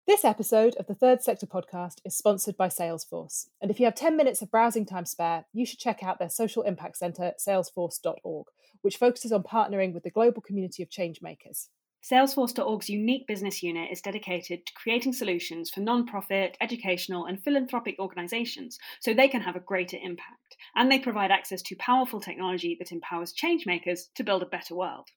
This episode of the Third Sector podcast is sponsored by Salesforce. And if you have 10 minutes of browsing time spare, you should check out their social impact centre, salesforce.org, which focuses on partnering with the global community of changemakers. Salesforce.org's unique business unit is dedicated to creating solutions for non-profit, educational, and philanthropic organisations so they can have a greater impact. And they provide access to powerful technology that empowers changemakers to build a better world.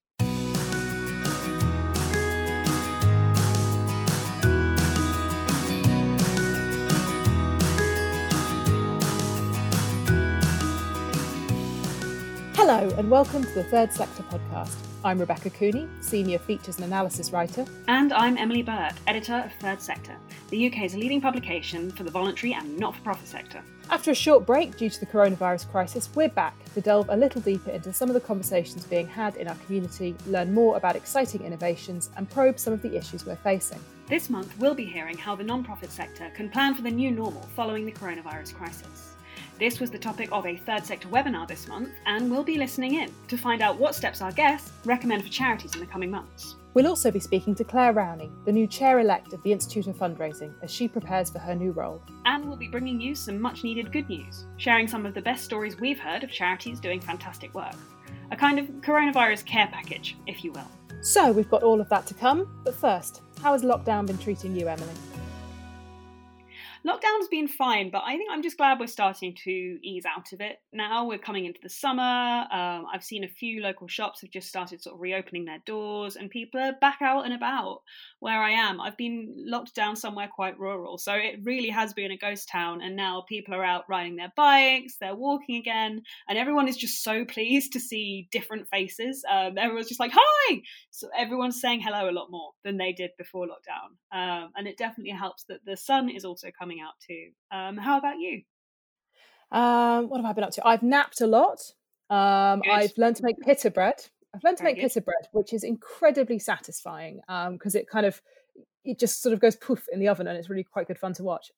Hello and welcome to the Third Sector podcast. I'm Rebecca Cooney, Senior Features and Analysis Writer. And I'm Emily Burt, Editor of Third Sector, the UK's leading publication for the voluntary and not-for-profit sector. After a short break due to the coronavirus crisis, we're back to delve a little deeper into some of the conversations being had in our community, learn more about exciting innovations and probe some of the issues we're facing. This month, we'll be hearing how the non-profit sector can plan for the new normal following the coronavirus crisis. This was the topic of a Third Sector webinar this month, and we'll be listening in to find out what steps our guests recommend for charities in the coming months. We'll also be speaking to Claire Rowney, the new chair-elect of the Institute of Fundraising, as she prepares for her new role. And we'll be bringing you some much-needed good news, sharing some of the best stories we've heard of charities doing fantastic work. A kind of coronavirus care package, if you will. So we've got all of that to come, but first, how has lockdown been treating you, Emily? Lockdown's been fine, but I think I'm just glad we're starting to ease out of it now. We're coming into the summer. I've seen a few local shops have just started sort of reopening their doors and people are back out and about. Where I am, I've been locked down somewhere quite rural, so it really has been a ghost town, and now people are out riding their bikes, they're walking again, and everyone is just so pleased to see different faces. Everyone's just like, hi! So everyone's saying hello a lot more than they did before lockdown, and it definitely helps that the sun is also coming out too. How about you? What have I been up to? I've napped a lot. I've learned to make pita bread. Pita bread, which is incredibly satisfying because it just sort of goes poof in the oven, and it's really quite good fun to watch.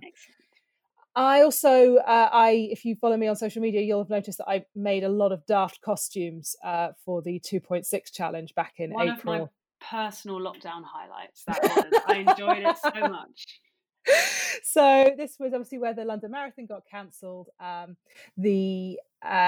I also, if you follow me on social media, you'll have noticed that I made a lot of daft costumes for the 2.6 challenge back in April. One of my personal lockdown highlights. That was. I enjoyed it so much. So this was obviously where the London Marathon got cancelled. So the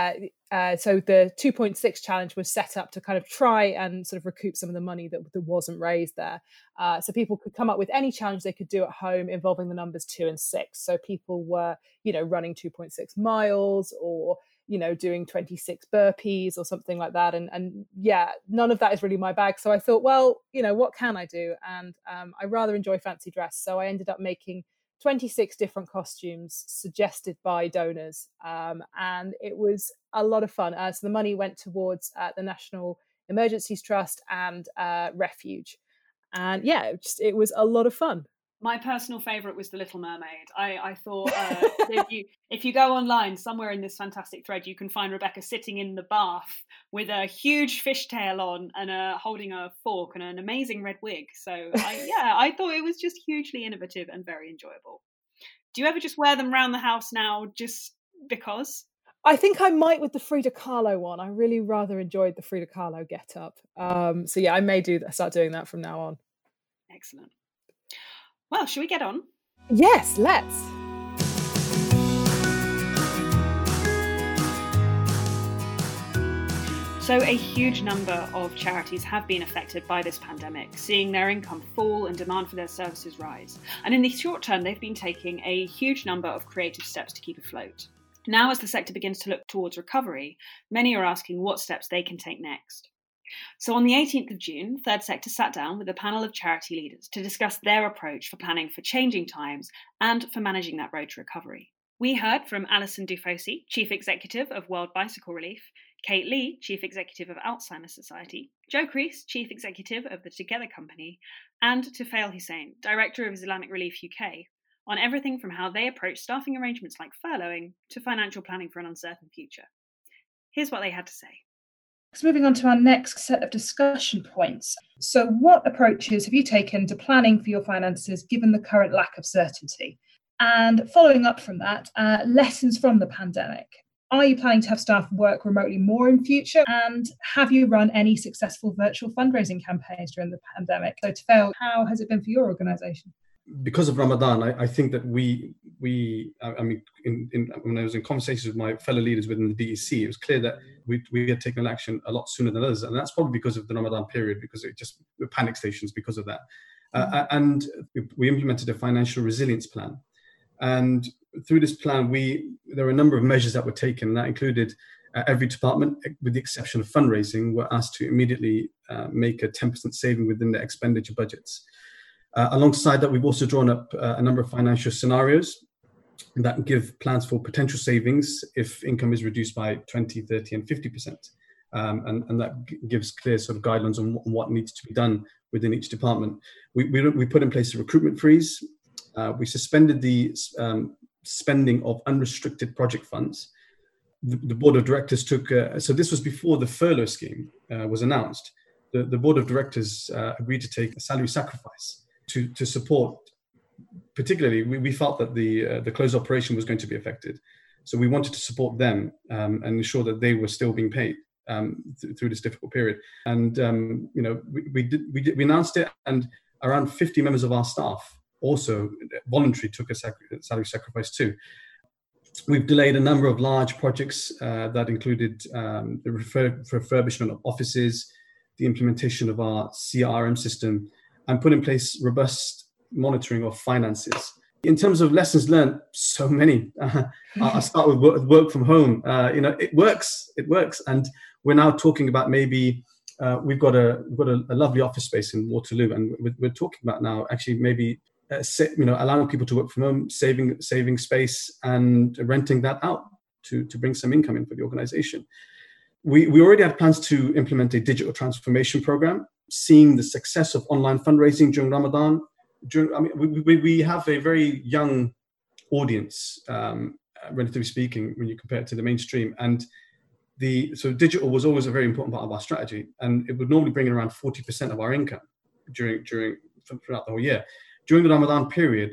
2.6 challenge was set up to kind of try and sort of recoup some of the money that wasn't raised there. So people could come up with any challenge they could do at home involving the numbers 2 and 6. So people were, running 2.6 miles or doing 26 burpees or something like that. And yeah, none of that is really my bag. So I thought, well, what can I do? And I rather enjoy fancy dress. So I ended up making 26 different costumes suggested by donors. And it was a lot of fun. So the money went towards the National Emergencies Trust and Refuge. And yeah, it was a lot of fun. My personal favourite was The Little Mermaid. I thought if you go online, somewhere in this fantastic thread, you can find Rebecca sitting in the bath with a huge fishtail on and holding a fork and an amazing red wig. So I thought it was just hugely innovative and very enjoyable. Do you ever just wear them around the house now just because? I think I might with the Frida Kahlo one. I really rather enjoyed the Frida Kahlo get-up. So yeah, I may start doing that from now on. Excellent. Well, shall we get on? Yes, let's. So a huge number of charities have been affected by this pandemic, seeing their income fall and demand for their services rise. And in the short term, they've been taking a huge number of creative steps to keep afloat. Now, as the sector begins to look towards recovery, many are asking what steps they can take next. So on the 18th of June, Third Sector sat down with a panel of charity leaders to discuss their approach for planning for changing times and for managing that road to recovery. We heard from Alison Dufosi, Chief Executive of World Bicycle Relief, Kate Lee, Chief Executive of Alzheimer's Society, Joe Crease, Chief Executive of the Together Company, and Tufail Hussain, Director of Islamic Relief UK, on everything from how they approach staffing arrangements like furloughing to financial planning for an uncertain future. Here's what they had to say. So moving on to our next set of discussion points. So what approaches have you taken to planning for your finances given the current lack of certainty? And following up from that, lessons from the pandemic. Are you planning to have staff work remotely more in future? And have you run any successful virtual fundraising campaigns during the pandemic? So Tufail, how has it been for your organisation? because of Ramadan, I think that when I was in conversations with my fellow leaders within the DEC, it was clear that we had taken action a lot sooner than others, and that's probably because of the Ramadan period, because we're panic stations because of that. And we implemented a financial resilience plan, and through this plan, there were a number of measures that were taken. That included every department, with the exception of fundraising, were asked to immediately make a 10% saving within their expenditure budgets. Alongside that, we've also drawn up a number of financial scenarios that give plans for potential savings if income is reduced by 20, 30, and 50%. And that gives clear sort of guidelines on what needs to be done within each department. We put in place a recruitment freeze. We suspended the spending of unrestricted project funds. The board of directors took, so this was before the furlough scheme was announced. The board of directors agreed to take a salary sacrifice to support, particularly, we felt that the closed operation was going to be affected. So we wanted to support them and ensure that they were still being paid through this difficult period. And, we announced it, and around 50 members of our staff also voluntarily took a salary sacrifice too. We've delayed a number of large projects that included the refurbishment of offices, the implementation of our CRM system, and put in place robust monitoring of finances. In terms of lessons learned, so many. I'll start with work from home. It works, and we're now talking about maybe we've got a lovely office space in Waterloo, and we're talking about now actually maybe allowing people to work from home, saving space, and renting that out to bring some income in for the organization. We already had plans to implement a digital transformation program, seeing the success of online fundraising during Ramadan. We have a very young audience, relatively speaking, when you compare it to the mainstream. And so digital was always a very important part of our strategy, and it would normally bring in around 40% of our income throughout the whole year. During the Ramadan period,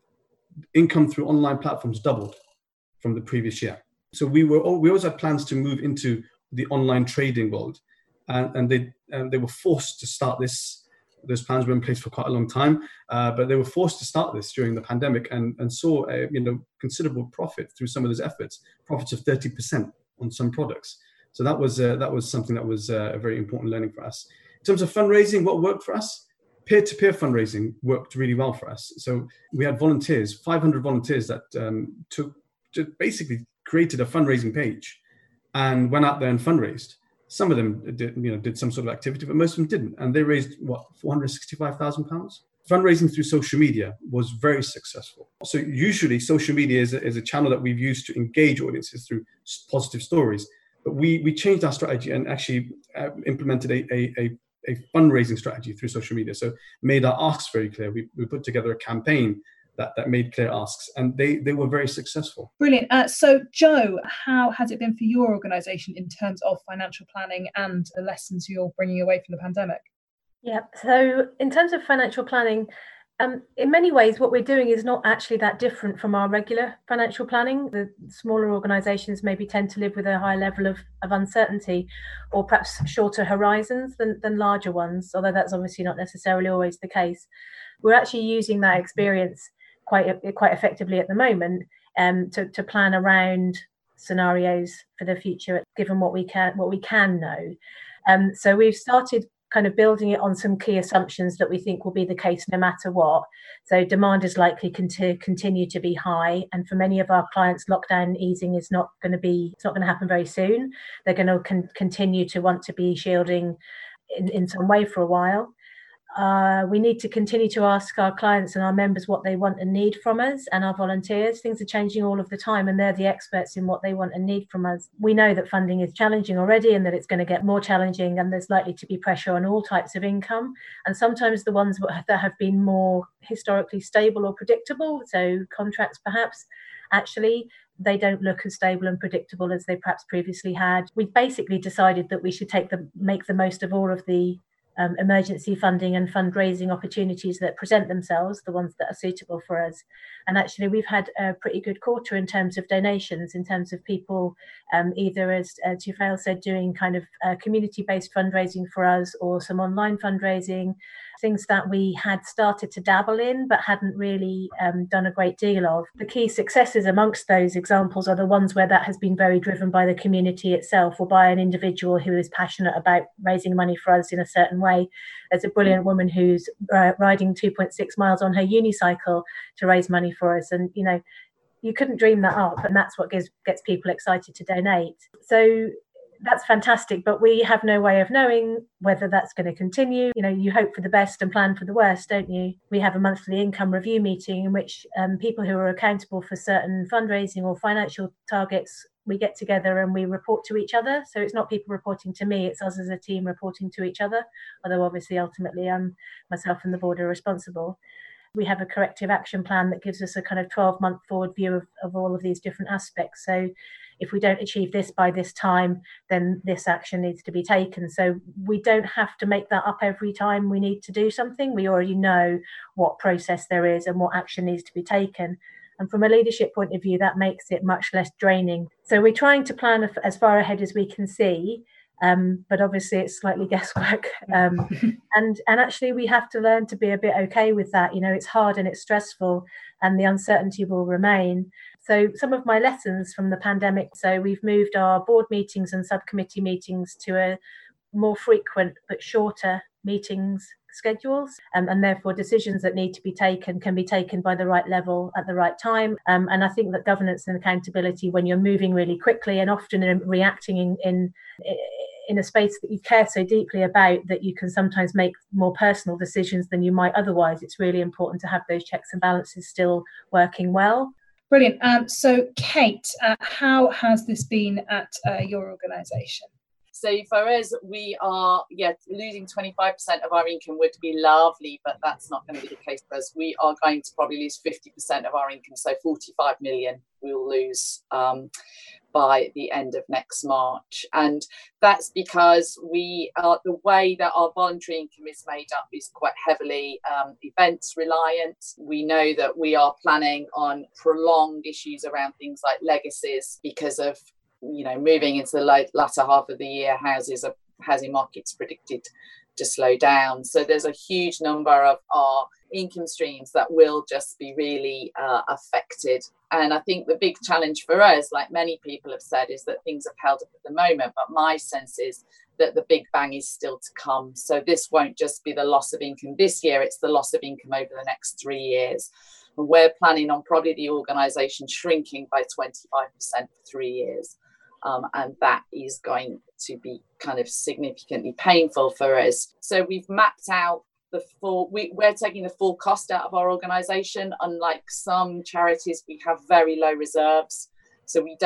income through online platforms doubled from the previous year. So we always had plans to move into the online trading world, and they were forced to start this. Those plans were in place for quite a long time, but they were forced to start this during the pandemic, and saw a considerable profit through some of those efforts, profits of 30% on some products. So that was something that was a very important learning for us. In terms of fundraising, what worked for us? Peer-to-peer fundraising worked really well for us. So we had volunteers, 500 volunteers that basically created a fundraising page and went out there and fundraised. Some of them did some sort of activity, but most of them didn't. And they raised, £465,000? Fundraising through social media was very successful. So usually social media is a channel that we've used to engage audiences through positive stories. But we changed our strategy and actually implemented a fundraising strategy through social media. So made our asks very clear. We put together a campaign that made clear asks, and they were very successful. Brilliant. So Jo, how has it been for your organisation in terms of financial planning and the lessons you're bringing away from the pandemic? Yeah, so in terms of financial planning, in many ways, what we're doing is not actually that different from our regular financial planning. The smaller organisations maybe tend to live with a high level of uncertainty, or perhaps shorter horizons than larger ones, although that's obviously not necessarily always the case. We're actually using that experience quite effectively at the moment to plan around scenarios for the future, given what we can know. So we've started kind of building it on some key assumptions that we think will be the case no matter what. So demand is likely to continue to be high, and for many of our clients, lockdown easing is not going to happen very soon. They're going to continue to want to be shielding in some way for a while. We need to continue to ask our clients and our members what they want and need from us, and our volunteers. Things are changing all of the time, and they're the experts in what they want and need from us. We know that funding is challenging already, and that it's going to get more challenging, and there's likely to be pressure on all types of income, and sometimes the ones that have been more historically stable or predictable, so contracts perhaps, actually they don't look as stable and predictable as they perhaps previously had. We basically decided that we should make the most of all of the emergency funding and fundraising opportunities that present themselves, the ones that are suitable for us. And actually, we've had a pretty good quarter in terms of donations, in terms of people either, as Tufail said, doing kind of community-based fundraising for us, or some online fundraising, things that we had started to dabble in but hadn't really done a great deal of. The key successes amongst those examples are the ones where that has been very driven by the community itself, or by an individual who is passionate about raising money for us in a certain way. There's a brilliant woman who's riding 2.6 miles on her unicycle to raise money for us, and you couldn't dream that up, and that's what gets people excited to donate. So that's fantastic, but we have no way of knowing whether that's going to continue. You hope for the best and plan for the worst, don't you? We have a monthly income review meeting in which people who are accountable for certain fundraising or financial targets, we get together and we report to each other. So it's not people reporting to me, it's us as a team reporting to each other, although obviously ultimately myself and the board are responsible. We have a corrective action plan that gives us a kind of 12-month forward view of all of these different aspects. So if we don't achieve this by this time, then this action needs to be taken. So we don't have to make that up every time we need to do something. We already know what process there is and what action needs to be taken. And from a leadership point of view, that makes it much less draining. So we're trying to plan as far ahead as we can see. But obviously it's slightly guesswork, and actually we have to learn to be a bit okay with that. It's hard and it's stressful, and the uncertainty will remain. So some of my lessons from the pandemic, so we've moved our board meetings and subcommittee meetings to a more frequent but shorter meetings schedules, and therefore decisions that need to be taken can be taken by the right level at the right time. And I think that governance and accountability, when you're moving really quickly and often reacting in a space that you care so deeply about, that you can sometimes make more personal decisions than you might otherwise, it's really important to have those checks and balances still working well. Brilliant. So Kate, how has this been at your organisation? So for us, we are, losing 25% of our income would be lovely, but that's not going to be the case for us. We are going to probably lose 50% of our income, so 45 million we'll lose by the end of next March. And that's because the way that our voluntary income is made up is quite heavily events reliant. We know that we are planning on prolonged issues around things like legacies because of moving into the latter half of the year. Housing markets predicted to slow down. So there's a huge number of our income streams that will just be really affected. And I think the big challenge for us, like many people have said, is that things have held up at the moment. But my sense is that the big bang is still to come. So this won't just be the loss of income this year, it's the loss of income over the next 3 years. And we're planning on probably the organisation shrinking by 25% for 3 years. And that is going to be kind of significantly painful for us. So we've mapped out we're taking the full cost out of our organisation. Unlike some charities, we have very low reserves. So we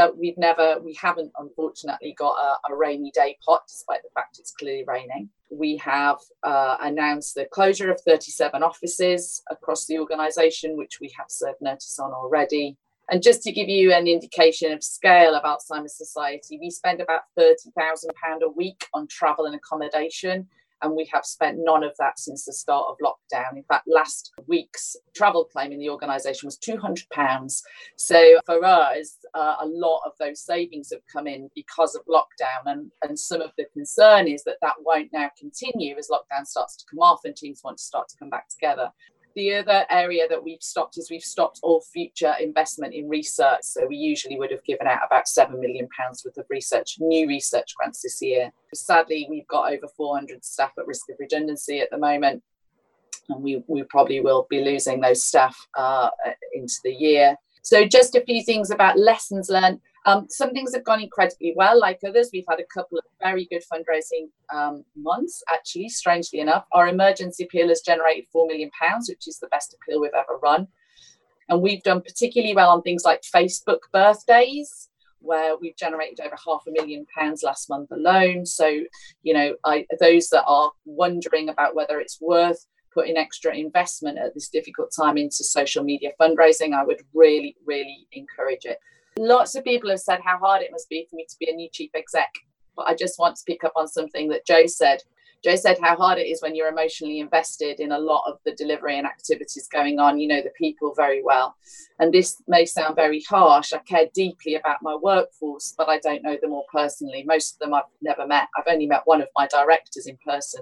haven't unfortunately got a rainy day pot, despite the fact it's clearly raining. We have announced the closure of 37 offices across the organisation, which we have served notice on already. And just to give you an indication of scale of Alzheimer's Society, we spend about £30,000 a week on travel and accommodation, and we have spent none of that since the start of lockdown. In fact, last week's travel claim in the organisation was £200. So for us, a lot of those savings have come in because of lockdown, and some of the concern is that won't now continue as lockdown starts to come off and teams want to start to come back together. The other area that we've stopped all future investment in research. So we usually would have given out about £7 million worth of new research grants this year. Sadly, we've got over 400 staff at risk of redundancy at the moment, and we probably will be losing those staff into the year. So just a few things about lessons learned. Some things have gone incredibly well, like others. We've had a couple of very good fundraising months, actually, strangely enough. Our emergency appeal has generated £4 million, which is the best appeal we've ever run. And we've done particularly well on things like Facebook birthdays, where we've generated over £500,000 last month alone. So, those that are wondering about whether it's worth putting extra investment at this difficult time into social media fundraising, I would really, really encourage it. Lots of people have said how hard it must be for me to be a new chief exec, but I just want to pick up on something that Joe said. Jo said how hard it is when you're emotionally invested in a lot of the delivery and activities going on. You know the people very well. And this may sound very harsh. I care deeply about my workforce, but I don't know them all personally. Most of them I've never met. I've only met one of my directors in person.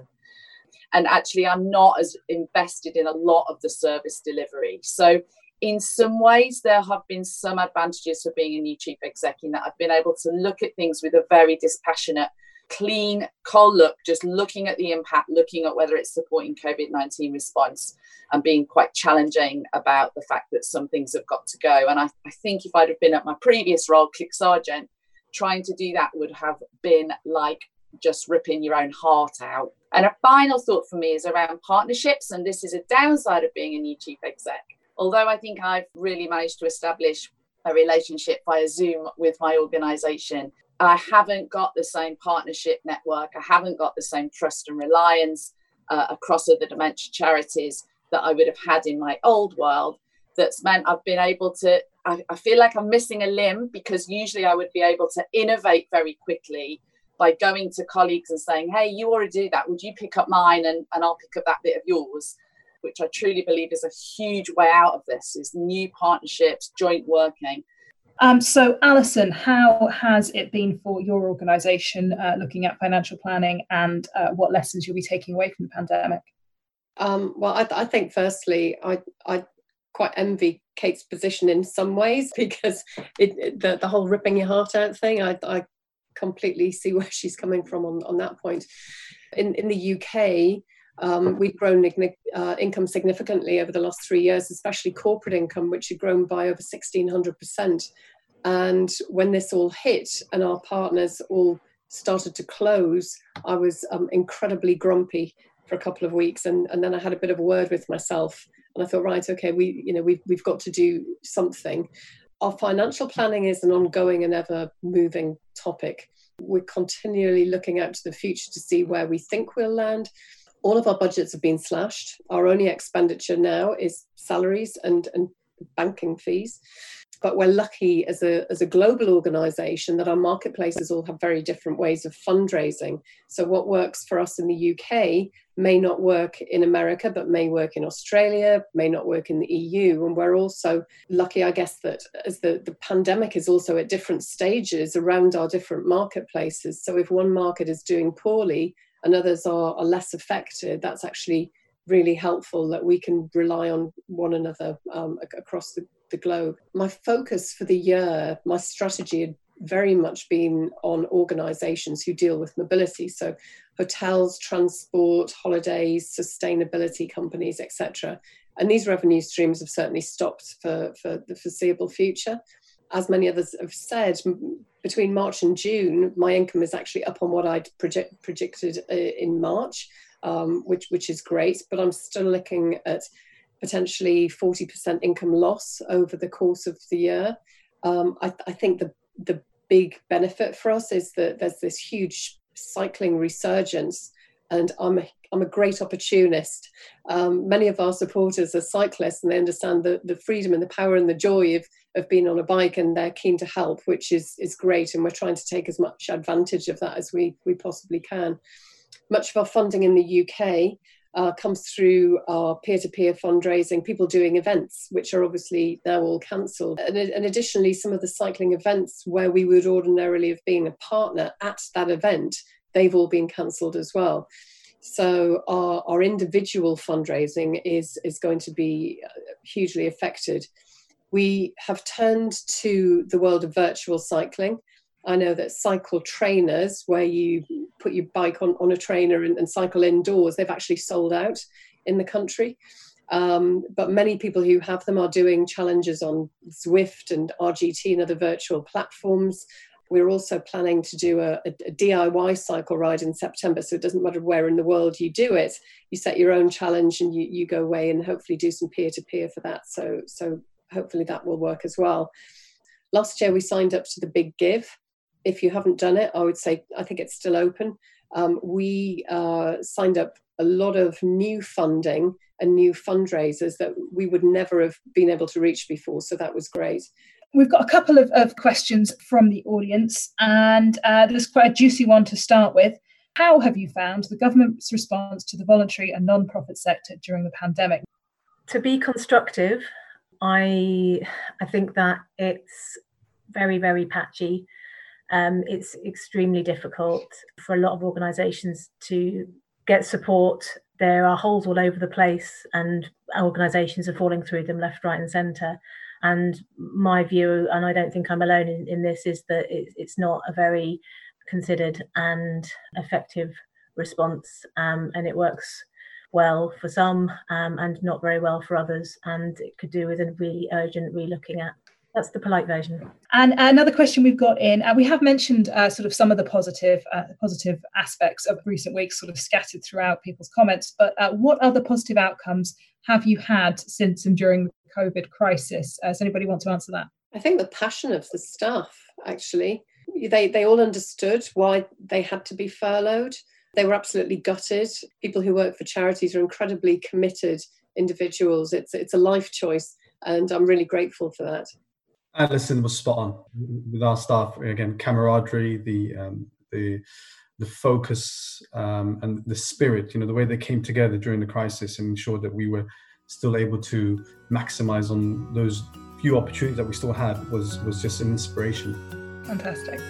And actually, I'm not as invested in a lot of the service delivery. So in some ways, there have been some advantages for being a new chief exec in that I've been able to look at things with a very dispassionate, clean, cold look, just looking at the impact, looking at whether it's supporting COVID-19 response, and being quite challenging about the fact that some things have got to go. And I think if I'd have been at my previous role, Click Sergeant, trying to do that would have been like just ripping your own heart out. And a final thought for me is around partnerships, and this is a downside of being a new chief exec. Although I think I've really managed to establish a relationship via Zoom with my organisation, I haven't got the same partnership network. I haven't got the same trust and reliance across other dementia charities that I would have had in my old world. That's meant I've been able to, I feel like I'm missing a limb, because usually I would be able to innovate very quickly by going to colleagues and saying, hey, you already do that. Would you pick up mine and I'll pick up that bit of yours? Which I truly believe is a huge way out of this, is new partnerships, joint working. So, Alison, how has it been for your organisation looking at financial planning, and what lessons you'll be taking away from the pandemic? Well, I think firstly, I quite envy Kate's position in some ways, because the whole ripping your heart out thing, I completely see where she's coming from on that point. In the UK, we've grown income significantly over the last 3 years, especially corporate income, which had grown by over 1,600%. And when this all hit and our partners all started to close, I was incredibly grumpy for a couple of weeks, and then I had a bit of a word with myself, and I thought, right, okay, we've got to do something. Our financial planning is an ongoing and ever moving topic. We're continually looking out to the future to see where we think we'll land. All of our budgets have been slashed. Our only expenditure now is salaries and banking fees. But we're lucky as a global organisation that our marketplaces all have very different ways of fundraising. So what works for us in the UK may not work in America, but may work in Australia, may not work in the EU. And we're also lucky, I guess, that as the pandemic is also at different stages around our different marketplaces. So if one market is doing poorly and others are less affected, that's actually really helpful that we can rely on one another across the globe. My focus for the year, my strategy had very much been on organisations who deal with mobility, so hotels, transport, holidays, sustainability companies, etc. And these revenue streams have certainly stopped for the foreseeable future. As many others have said, between March and June, my income is actually up on what I'd predicted in March, which is great, but I'm still looking at potentially 40% income loss over the course of the year. I think the big benefit for us is that there's this huge cycling resurgence, and I'm a great opportunist. Many of our supporters are cyclists, and they understand the freedom and the power and the joy of being on a bike, and they're keen to help, which is great, and we're trying to take as much advantage of that as we possibly can. Much of our funding in the UK comes through our peer-to-peer fundraising, people doing events, which are obviously now all cancelled. And additionally, some of the cycling events where we would ordinarily have been a partner at that event, they've all been cancelled as well. So our individual fundraising is going to be hugely affected. We have turned to the world of virtual cycling. I know that cycle trainers, where you put your bike on a trainer and cycle indoors, they've actually sold out in the country. But many people who have them are doing challenges on Zwift and RGT and other virtual platforms. We're also planning to do a DIY cycle ride in September, so it doesn't matter where in the world you do it. You set your own challenge and you go away and hopefully do some peer-to-peer for that. So hopefully that will work as well. Last year we signed up to the Big Give. If you haven't done it, I think it's still open. We signed up a lot of new funding and new fundraisers that we would never have been able to reach before. So that was great. We've got a couple of questions from the audience, and there's quite a juicy one to start with. How have you found the government's response to the voluntary and non-profit sector during the pandemic? To be constructive, I think that it's very, very patchy. It's extremely difficult for a lot of organisations to get support. There are holes all over the place and organisations are falling through them left, right and centre. And my view, and I don't think I'm alone in this, is that it's not a very considered and effective response, and it works well for some and not very well for others, and it could do with a really urgent relooking at. That's the polite version. And another question we've got in, we have mentioned sort of some of the positive aspects of recent weeks sort of scattered throughout people's comments, but what other positive outcomes have you had since and during the COVID crisis? Does anybody want to answer that? I think the passion of the staff, actually. They all understood why they had to be furloughed. They were absolutely gutted. People who work for charities are incredibly committed individuals. It's a life choice, and I'm really grateful for that. Alison was spot on with our staff. Again, camaraderie, the focus and the spirit. The way they came together during the crisis and ensured that we were still able to maximise on those few opportunities that we still had was just an inspiration. Fantastic.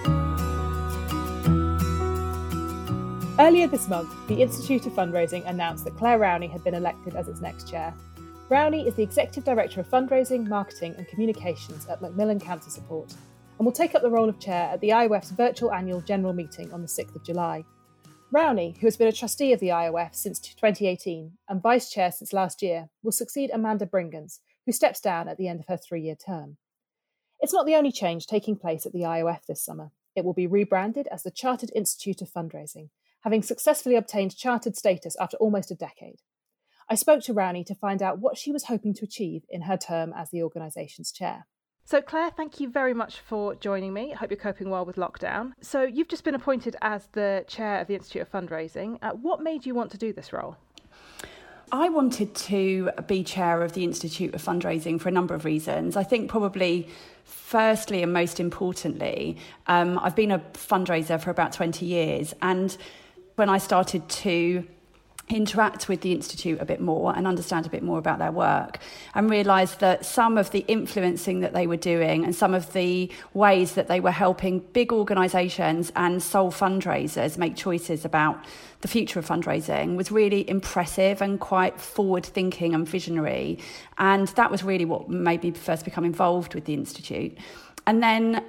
Earlier this month, the Institute of Fundraising announced that Claire Rowney had been elected as its next chair. Rowney is the Executive Director of Fundraising, Marketing and Communications at Macmillan Cancer Support and will take up the role of chair at the IOF's virtual annual general meeting on the 6th of July. Rowney, who has been a trustee of the IOF since 2018 and vice chair since last year, will succeed Amanda Bringans, who steps down at the end of her 3-year term. It's not the only change taking place at the IOF this summer. It will be rebranded as the Chartered Institute of Fundraising, having successfully obtained chartered status after almost a decade. I spoke to Rowney to find out what she was hoping to achieve in her term as the organisation's chair. So Claire, thank you very much for joining me. I hope you're coping well with lockdown. So you've just been appointed as the chair of the Institute of Fundraising. What made you want to do this role? I wanted to be chair of the Institute of Fundraising for a number of reasons. I think probably firstly and most importantly, I've been a fundraiser for about 20 years. And when I started to interact with the Institute a bit more and understand a bit more about their work and realised that some of the influencing that they were doing and some of the ways that they were helping big organisations and sole fundraisers make choices about the future of fundraising was really impressive and quite forward-thinking and visionary. And that was really what made me first become involved with the Institute. And then,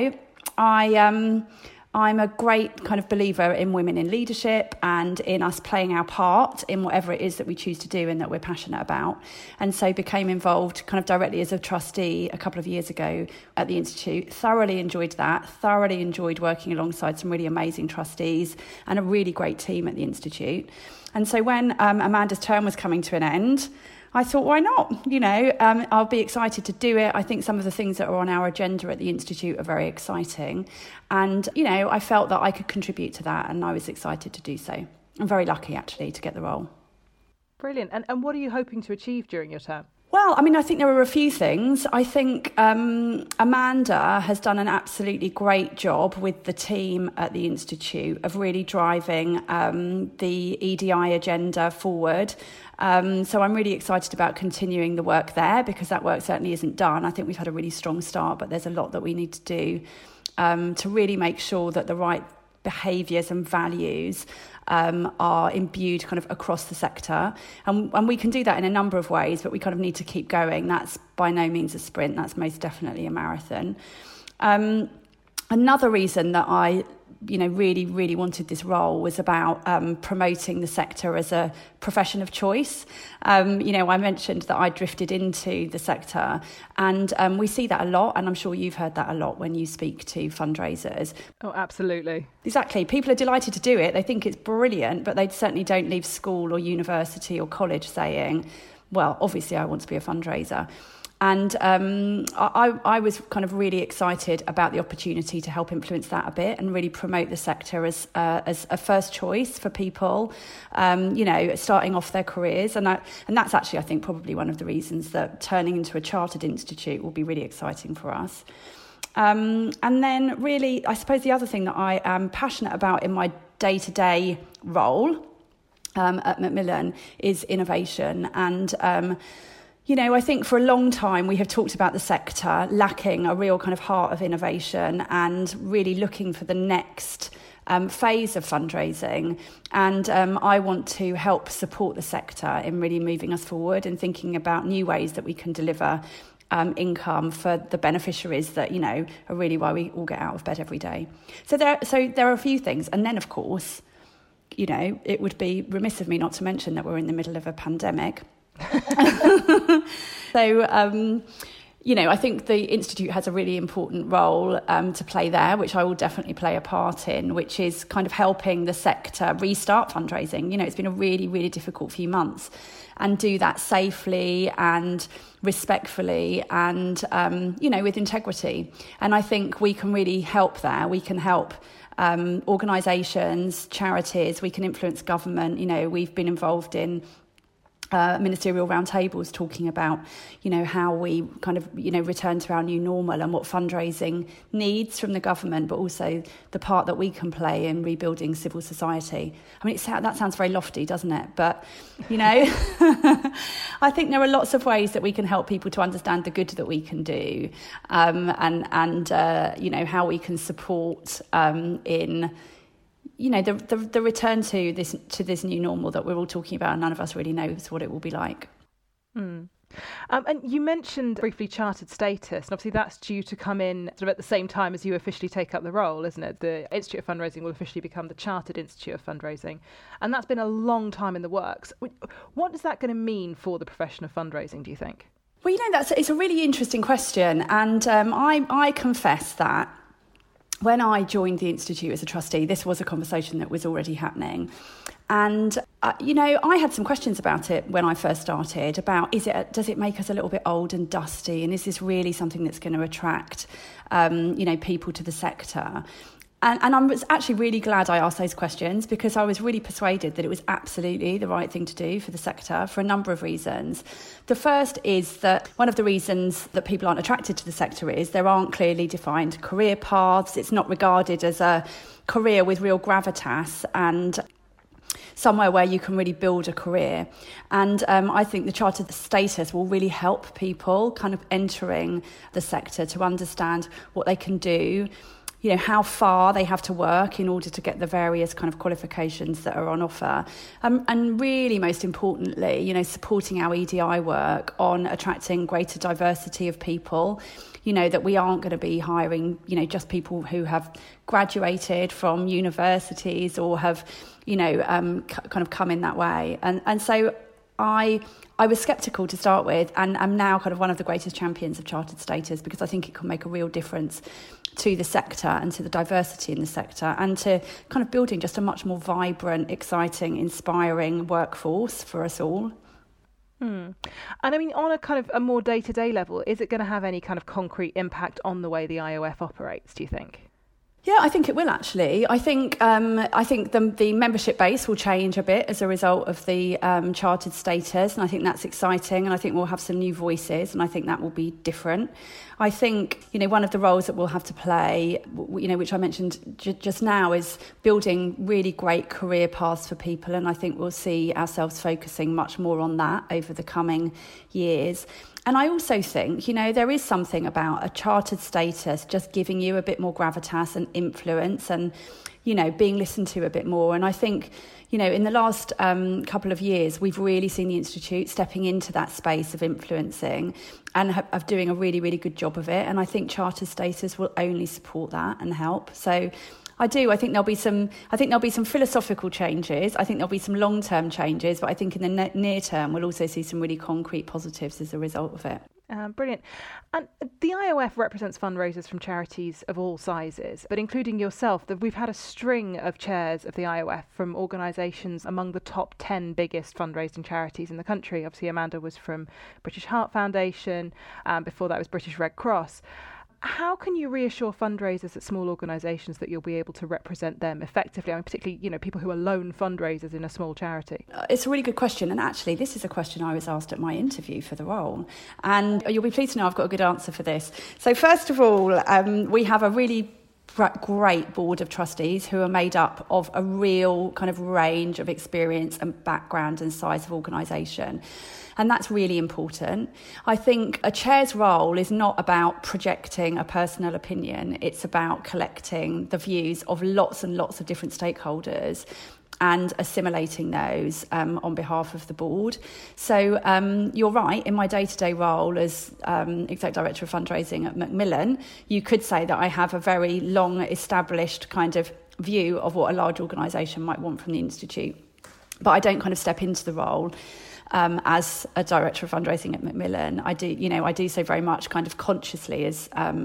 I'm a great kind of believer in women in leadership and in us playing our part in whatever it is that we choose to do and that we're passionate about. And so became involved kind of directly as a trustee a couple of years ago at the Institute. Thoroughly enjoyed that, thoroughly enjoyed working alongside some really amazing trustees and a really great team at the Institute. And so when Amanda's term was coming to an end, I thought, why not? I'll be excited to do it. I think some of the things that are on our agenda at the Institute are very exciting. And, I felt that I could contribute to that and I was excited to do so. I'm very lucky, actually, to get the role. Brilliant. And what are you hoping to achieve during your term? Well, I think there are a few things. I think Amanda has done an absolutely great job with the team at the Institute of really driving the EDI agenda forward. So I'm really excited about continuing the work there because that work certainly isn't done. I think we've had a really strong start, but there's a lot that we need to do to really make sure that the right behaviours and values are imbued kind of across the sector. And we can do that in a number of ways, but we kind of need to keep going. That's by no means a sprint. That's most definitely a marathon. Another reason that I really, really wanted this role was about promoting the sector as a profession of choice. I mentioned that I drifted into the sector and we see that a lot, and I'm sure you've heard that a lot when you speak to fundraisers. Oh, absolutely. Exactly. People are delighted to do it. They think it's brilliant, but they certainly don't leave school or university or college saying, well, obviously I want to be a fundraiser. And I was kind of really excited about the opportunity to help influence that a bit and really promote the sector as a first choice for people, starting off their careers. And that's actually, I think, probably one of the reasons that turning into a chartered institute will be really exciting for us. And then really, I suppose the other thing that I am passionate about in my day-to-day role at Macmillan is innovation. And I think for a long time we have talked about the sector lacking a real kind of heart of innovation and really looking for the next phase of fundraising. And I want to help support the sector in really moving us forward and thinking about new ways that we can deliver income for the beneficiaries that, are really why we all get out of bed every day. So there are a few things. And then, of course, it would be remiss of me not to mention that we're in the middle of a pandemic. So, I think the Institute has a really important role to play there, which I will definitely play a part in, which is kind of helping the sector restart fundraising. It's been a really, really difficult few months, and do that safely and respectfully and, with integrity. And I think we can really help there. We can help organisations, charities, we can influence government. We've been involved in ministerial roundtables talking about, how we kind of, return to our new normal and what fundraising needs from the government, but also the part that we can play in rebuilding civil society. I mean, that sounds very lofty, doesn't it? But, I think there are lots of ways that we can help people to understand the good that we can do, and how we can support in the return to this new normal that we're all talking about, and none of us really knows what it will be like. And you mentioned briefly chartered status, and obviously that's due to come in sort of at the same time as you officially take up the role, isn't it? The Institute of Fundraising will officially become the Chartered Institute of Fundraising, and that's been a long time in the works. What is that going to mean for the profession of fundraising, do you think? Well, it's a really interesting question, and I confess that when I joined the Institute as a trustee, this was a conversation that was already happening. And, I had some questions about it when I first started about, does it make us a little bit old and dusty? And is this really something that's going to attract, people to the sector? And I was actually really glad I asked those questions, because I was really persuaded that it was absolutely the right thing to do for the sector for a number of reasons. The first is that one of the reasons that people aren't attracted to the sector is there aren't clearly defined career paths. It's not regarded as a career with real gravitas and somewhere where you can really build a career. And I think the chartered status will really help people kind of entering the sector to understand what they can do, how far they have to work in order to get the various kind of qualifications that are on offer. And really, most importantly, supporting our EDI work on attracting greater diversity of people, that we aren't going to be hiring, just people who have graduated from universities or have, kind of come in that way. And so I was sceptical to start with, and I'm now kind of one of the greatest champions of chartered status, because I think it can make a real difference to the sector and to the diversity in the sector, and to kind of building just a much more vibrant, exciting, inspiring workforce for us all. And I mean, on a kind of a more day-to-day level, is it going to have any kind of concrete impact on the way the IOF operates, do you think? Yeah, I think it will actually. I think the membership base will change a bit as a result of the chartered status, and I think that's exciting, and I think we'll have some new voices, and I think that will be different. I think, one of the roles that we'll have to play, which I mentioned just now, is building really great career paths for people, and I think we'll see ourselves focusing much more on that over the coming years. And I also think, there is something about a chartered status just giving you a bit more gravitas and influence and, being listened to a bit more. And I think, in the last couple of years, we've really seen the Institute stepping into that space of influencing and of doing a really, really good job of it. And I think chartered status will only support that and help. So I think there'll be some philosophical changes. I think there'll be some long-term changes, but I think in the near term, we'll also see some really concrete positives as a result of it. Brilliant. And the IOF represents fundraisers from charities of all sizes, but including yourself, we've had a string of chairs of the IOF from organisations among the top 10 biggest fundraising charities in the country. Obviously, Amanda was from British Heart Foundation. Before that was British Red Cross. How can you reassure fundraisers at small organisations that you'll be able to represent them effectively? I mean, particularly, people who are lone fundraisers in a small charity. It's a really good question. And actually, this is a question I was asked at my interview for the role. And you'll be pleased to know I've got a good answer for this. So first of all, we have a really great board of trustees who are made up of a real kind of range of experience and background and size of organisation. And that's really important. I think a chair's role is not about projecting a personal opinion. It's about collecting the views of lots and lots of different stakeholders and assimilating those on behalf of the board. So you're right, in my day-to-day role as Exec Director of Fundraising at Macmillan, you could say that I have a very long established kind of view of what a large organisation might want from the Institute. But I don't kind of step into the role as a Director of Fundraising at Macmillan. I do so very much kind of consciously as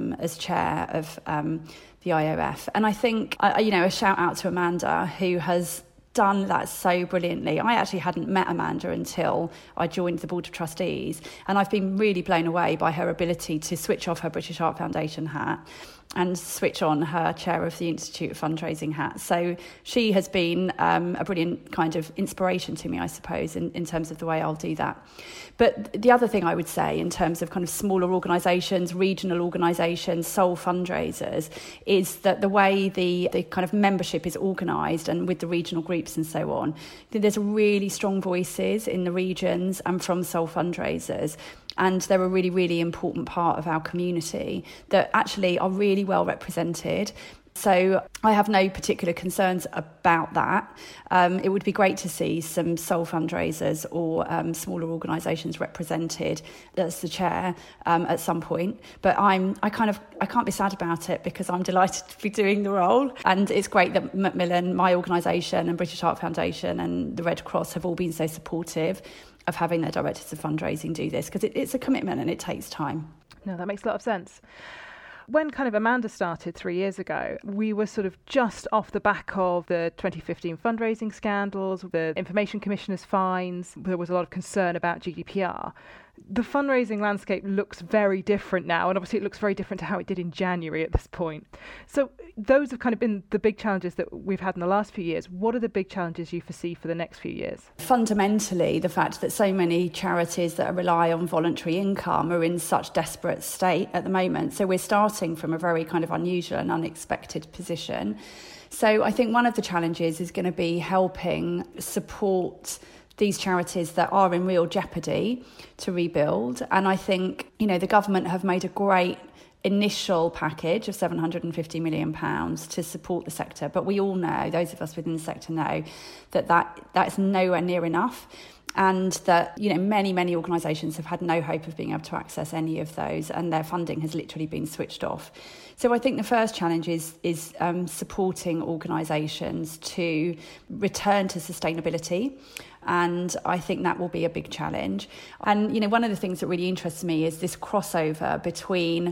Chair of the IOF. And I think, a shout out to Amanda, who has done that so brilliantly. I actually hadn't met Amanda until I joined the Board of Trustees, and I've been really blown away by her ability to switch off her British Heart Foundation hat and switch on her Chair of the Institute of Fundraising hat. So she has been a brilliant kind of inspiration to me, I suppose, in terms of the way I'll do that. But the other thing I would say in terms of kind of smaller organisations, regional organisations, sole fundraisers, is that the way the kind of membership is organised and with the regional groups and so on, there's really strong voices in the regions and from sole fundraisers. And they're a really, really important part of our community that actually are really well represented. So I have no particular concerns about that. It would be great to see some sole fundraisers or smaller organisations represented as the chair at some point. But I can't be sad about it because I'm delighted to be doing the role. And it's great that Macmillan, my organisation, and British Heart Foundation and the Red Cross have all been so supportive of having their directors of fundraising do this, because it's a commitment and it takes time. No, that makes a lot of sense. When kind of Amanda started 3 years ago, we were sort of just off the back of the 2015 fundraising scandals, the Information Commissioner's fines. There was a lot of concern about GDPR. The fundraising landscape looks very different now, and obviously it looks very different to how it did in January at this point. So those have kind of been the big challenges that we've had in the last few years. What are the big challenges you foresee for the next few years? Fundamentally, the fact that so many charities that rely on voluntary income are in such desperate state at the moment. So we're starting from a very kind of unusual and unexpected position. So I think one of the challenges is going to be helping support these charities that are in real jeopardy to rebuild. And I think, the government have made a great initial package of £750 million to support the sector. But we all know, those of us within the sector know, that is nowhere near enough. And that, many organisations have had no hope of being able to access any of those, and their funding has literally been switched off. So I think the first challenge is supporting organisations to return to sustainability. And I think that will be a big challenge. And, one of the things that really interests me is this crossover between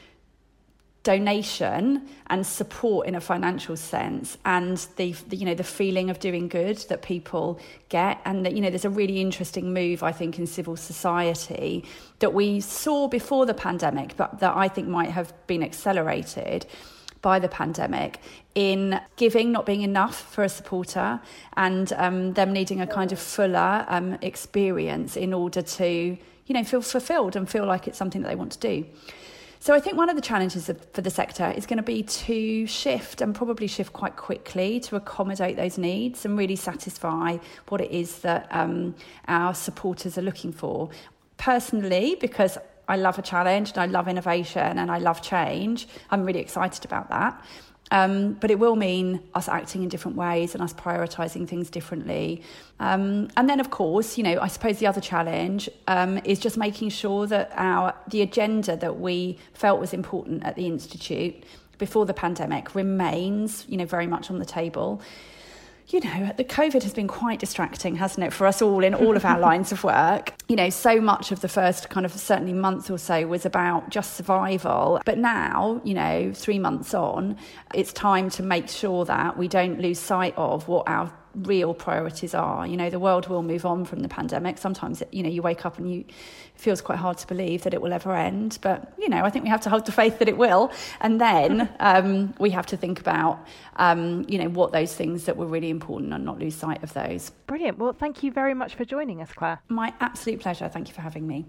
donation and support in a financial sense and the feeling of doing good that people get. And that, there's a really interesting move, I think, in civil society that we saw before the pandemic, but that I think might have been accelerated by the pandemic, in giving not being enough for a supporter, and them needing a kind of fuller experience in order to, feel fulfilled and feel like it's something that they want to do. So I think one of the challenges for the sector is going to be to shift, and probably shift quite quickly, to accommodate those needs and really satisfy what it is that our supporters are looking for. Personally, because I love a challenge and I love innovation and I love change, I'm really excited about that. But it will mean us acting in different ways and us prioritising things differently. And then, of course, I suppose the other challenge is just making sure that the agenda that we felt was important at the Institute before the pandemic remains, very much on the table. The COVID has been quite distracting, hasn't it, for us all in all of our lines of work. So much of the first kind of certainly month or so was about just survival. But now, 3 months on, it's time to make sure that we don't lose sight of what our real priorities are. The world will move on from the pandemic. Sometimes, you wake up and it feels quite hard to believe that it will ever end. But, I think we have to hold the faith that it will. And then we have to think about, what those things that were really important and not lose sight of those. Brilliant. Well, thank you very much for joining us, Claire. My absolute pleasure. Thank you for having me.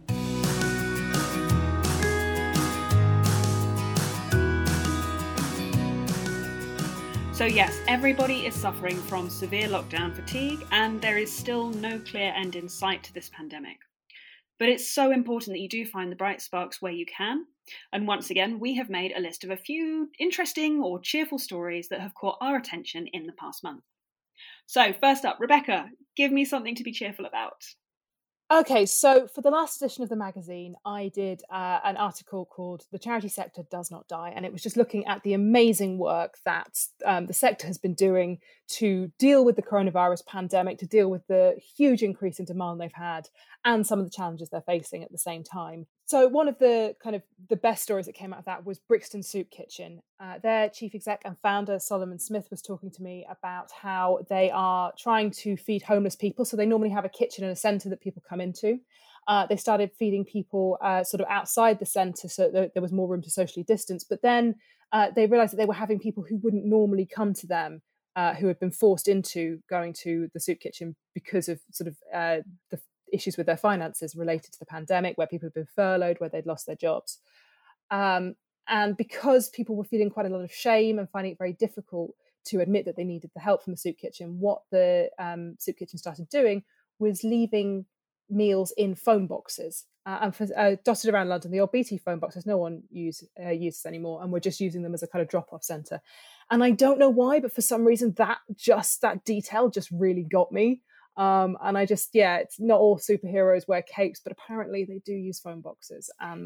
So yes, everybody is suffering from severe lockdown fatigue, and there is still no clear end in sight to this pandemic. But it's so important that you do find the bright sparks where you can. And once again, we have made a list of a few interesting or cheerful stories that have caught our attention in the past month. So first up, Rebecca, give me something to be cheerful about. Okay, so for the last edition of the magazine, I did an article called "The Charity Sector Does Not Die," and it was just looking at the amazing work that the sector has been doing to deal with the coronavirus pandemic, to deal with the huge increase in demand they've had, and some of the challenges they're facing at the same time. So one of the kind of the best stories that came out of that was Brixton Soup Kitchen. Their chief exec and founder, Solomon Smith, was talking to me about how they are trying to feed homeless people. So they normally have a kitchen and a centre that people come into. They started feeding people sort of outside the centre so that there was more room to socially distance. But then they realised that they were having people who wouldn't normally come to them, who had been forced into going to the soup kitchen because of sort of the issues with their finances related to the pandemic, where people had been furloughed, where they'd lost their jobs. And because people were feeling quite a lot of shame and finding it very difficult to admit that they needed the help from the soup kitchen, what the soup kitchen started doing was leaving meals in phone boxes and dotted around London. The old BT phone boxes, no one uses anymore, and we're just using them as a kind of drop-off centre. And I don't know why, but for some reason that detail just really got me. And I just, it's not all superheroes wear capes, but apparently they do use phone boxes. And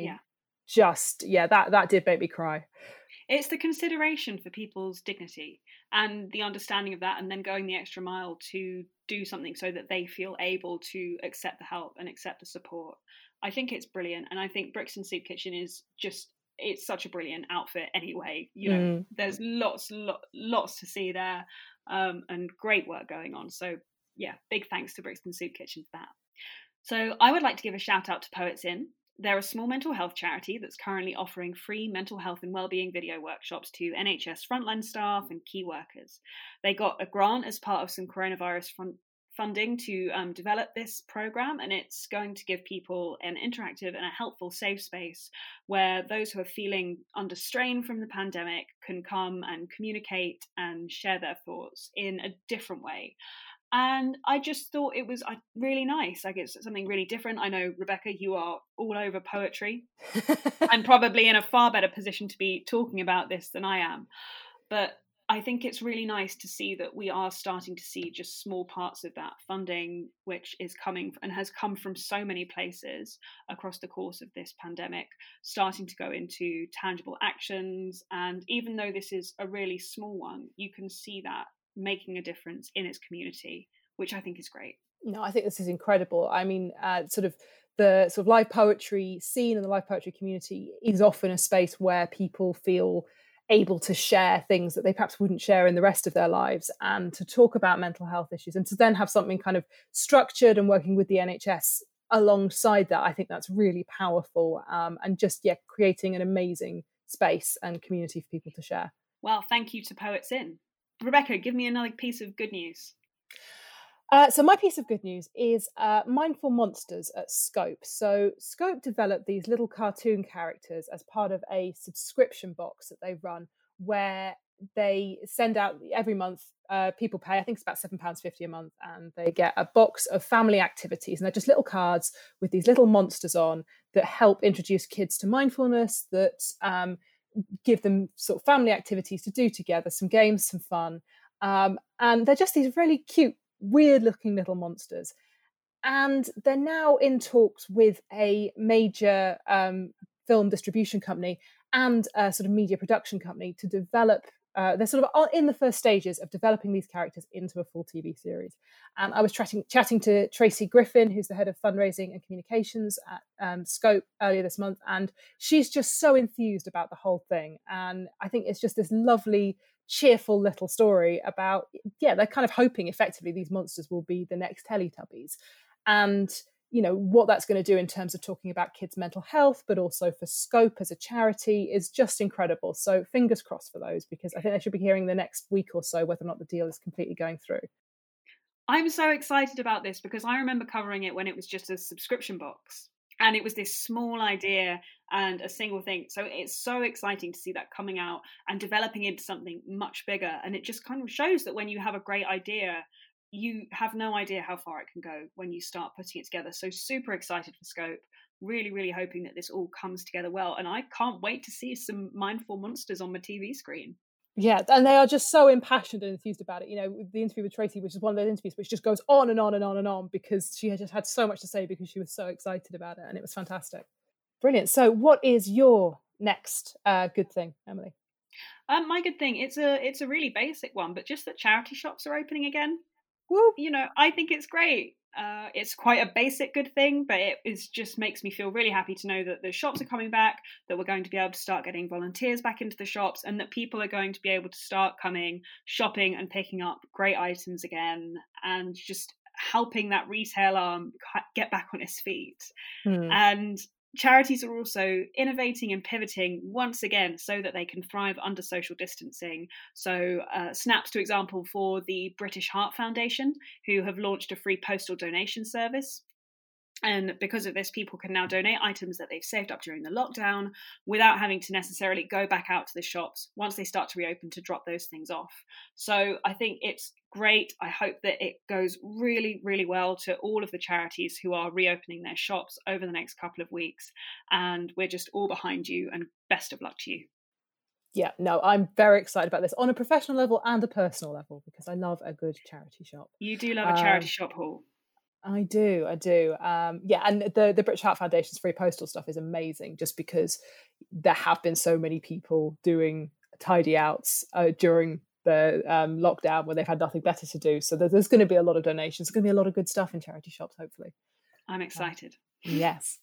that did make me cry. It's the consideration for people's dignity and the understanding of that, and then going the extra mile to do something so that they feel able to accept the help and accept the support. I think it's brilliant. And I think Brixton Soup Kitchen is it's such a brilliant outfit anyway. There's lots to see there, and great work going on. So yeah, big thanks to Brixton Soup Kitchen for that. So I would like to give a shout out to Poets Inn. They're a small mental health charity that's currently offering free mental health and wellbeing video workshops to NHS frontline staff and key workers. They got a grant as part of some coronavirus funding to develop this program, and it's going to give people an interactive and a helpful safe space where those who are feeling under strain from the pandemic can come and communicate and share their thoughts in a different way. And I just thought it was really nice. Like, it's something really different. I know, Rebecca, you are all over poetry and probably in a far better position to be talking about this than I am. But I think it's really nice to see that we are starting to see just small parts of that funding, which is coming and has come from so many places across the course of this pandemic, starting to go into tangible actions. And even though this is a really small one, you can see that making a difference in its community, which I think is great. No, I think this is incredible. I mean, the live poetry scene and the live poetry community is often a space where people feel able to share things that they perhaps wouldn't share in the rest of their lives, and to talk about mental health issues, and to then have something kind of structured and working with the NHS alongside that. I think that's really powerful, and just creating an amazing space and community for people to share. Well, thank you to Poets Inn. Rebecca, give me another piece of good news. So my piece of good news is Mindful Monsters at Scope. So Scope developed these little cartoon characters as part of a subscription box that they run, where they send out every month. People pay, I think it's about £7.50 a month, and they get a box of family activities. And they're just little cards with these little monsters on that help introduce kids to mindfulness, that give them sort of family activities to do together, some games, some fun. And they're just these really cute, weird looking little monsters. And they're now in talks with a major film distribution company and a sort of media production company to develop. They're sort of in the first stages of developing these characters into a full TV series. And I was chatting to Tracy Griffin, who's the head of fundraising and communications at Scope, earlier this month, and she's just so enthused about the whole thing. And I think it's just this lovely, cheerful little story about, they're kind of hoping effectively these monsters will be the next Teletubbies. And what that's going to do in terms of talking about kids' mental health, but also for Scope as a charity, is just incredible. So fingers crossed for those, because I think they should be hearing the next week or so whether or not the deal is completely going through. I'm so excited about this because I remember covering it when it was just a subscription box. And it was this small idea and a single thing. So it's so exciting to see that coming out and developing into something much bigger. And it just kind of shows that when you have a great idea, you have no idea how far it can go when you start putting it together. So super excited for Scope. Really, really hoping that this all comes together well. And I can't wait to see some mindful monsters on my TV screen. Yeah, and they are just so impassioned and enthused about it. You know, the interview with Tracy, which is one of those interviews which just goes on and on and on and on, because she had just had so much to say because she was so excited about it, and it was fantastic. Brilliant. So what is your next good thing, Emily? My good thing, it's a really basic one, but just that charity shops are opening again. Woo. You know, I think it's great. It's quite a basic good thing, but it just makes me feel really happy to know that the shops are coming back, that we're going to be able to start getting volunteers back into the shops, and that people are going to be able to start coming, shopping and picking up great items again, and just helping that retail arm get back on its feet. And charities are also innovating and pivoting once again so that they can thrive under social distancing. So snaps to example for the British Heart Foundation, who have launched a free postal donation service. And because of this, people can now donate items that they've saved up during the lockdown without having to necessarily go back out to the shops once they start to reopen to drop those things off. So I think it's great. I hope that it goes really, really well to all of the charities who are reopening their shops over the next couple of weeks. And we're just all behind you, and best of luck to you. Yeah, no, I'm very excited about this on a professional level and a personal level, because I love a good charity shop. You do love a charity shop, Paul. I do. Yeah, and the British Heart Foundation's free postal stuff is amazing, just because there have been so many people doing tidy outs during the lockdown when they've had nothing better to do. So there's going to be a lot of donations. There's going to be a lot of good stuff in charity shops, hopefully. I'm excited. Yes.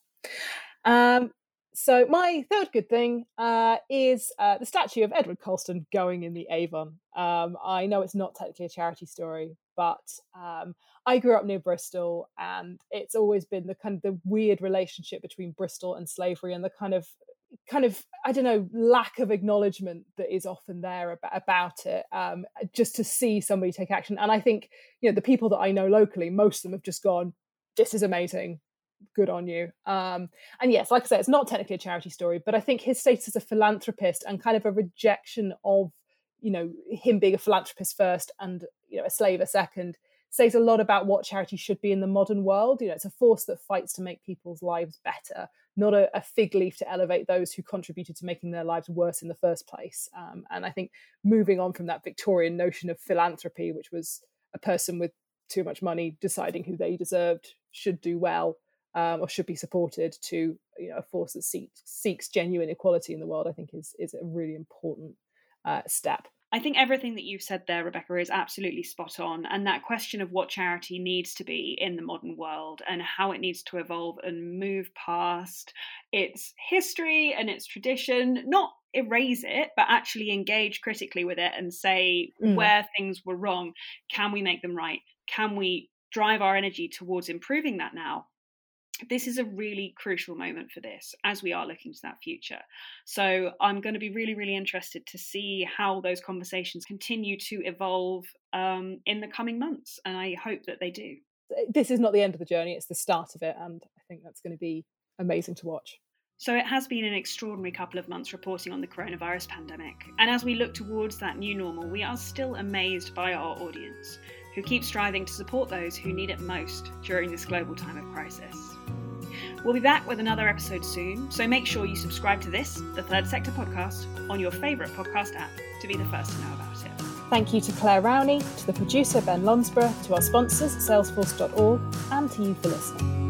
So my third good thing is the statue of Edward Colston going in the Avon. I know it's not technically a charity story, but I grew up near Bristol, and it's always been the kind of the weird relationship between Bristol and slavery, and the kind of I don't know, lack of acknowledgement that is often there about it. Just to see somebody take action, and I think, you know, the people that I know locally, most of them have just gone, "This is amazing. Good on you." And yes, like I said, it's not technically a charity story, but I think his status as a philanthropist and kind of a rejection of, you know, him being a philanthropist first and, you know, a slave a second, says a lot about what charity should be in the modern world. You know, it's a force that fights to make people's lives better, not a fig leaf to elevate those who contributed to making their lives worse in the first place. And I think moving on from that Victorian notion of philanthropy, which was a person with too much money deciding who they deserved should do well, or should be supported, to, you know, a force that seeks genuine equality in the world, I think is a really important step. I think everything that you've said there, Rebecca, is absolutely spot on. And that question of what charity needs to be in the modern world and how it needs to evolve and move past its history and its tradition, not erase it, but actually engage critically with it and say where things were wrong. Can we make them right? Can we drive our energy towards improving that now? This is a really crucial moment for this, as we are looking to that future. So I'm going to be really, really interested to see how those conversations continue to evolve in the coming months. And I hope that they do. This is not the end of the journey, it's the start of it. And I think that's going to be amazing to watch. So it has been an extraordinary couple of months reporting on the coronavirus pandemic. And as we look towards that new normal, we are still amazed by our audience, who keep striving to support those who need it most during this global time of crisis. We'll be back with another episode soon, so make sure you subscribe to this, the Third Sector podcast, on your favourite podcast app to be the first to know about it. Thank you to Claire Rowney, to the producer Ben Lonsborough, to our sponsors Salesforce.org, and to you for listening.